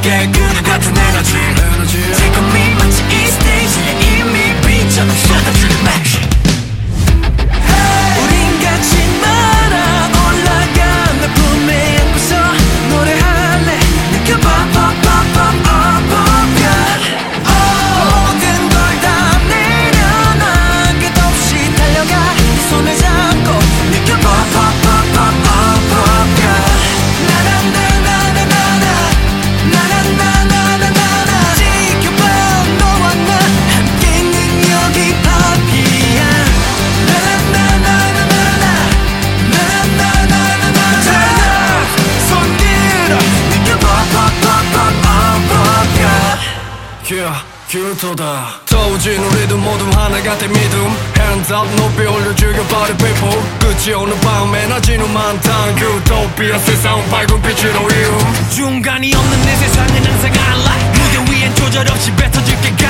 깨구름 같은 에너지 지금이 마치 이 스테이지에 이미 빛처럼 쏟아지는 magic. 우린 같이 날아 올라가 내 품에 안고서 노래할래. 느껴봐 pop pop pop up up yeah. 모든 걸 다 내려놔 끝없이 달려가 손을 잡고 느껴봐 pop pop pop up up yeah. 나나나나나나나 나나나나나나 지켜봐 너와 나 함께 능력이 파피야. 나나나나나나 나나나나나나 Turn up 손 들어 느껴봐 pop pop pop up up yeah. Yeah, 큐토다 더워진 우리도 모두 하나 같은 믿음 Hands up 높이 올려 죽여버린 people 끝이 오는 밤 에너지는 많단 유토피아 세상은 밝은 빛으로 이음 중간이 없는 내 세상은 항상 I like 무대 위엔 조절 없이 뱉어줄게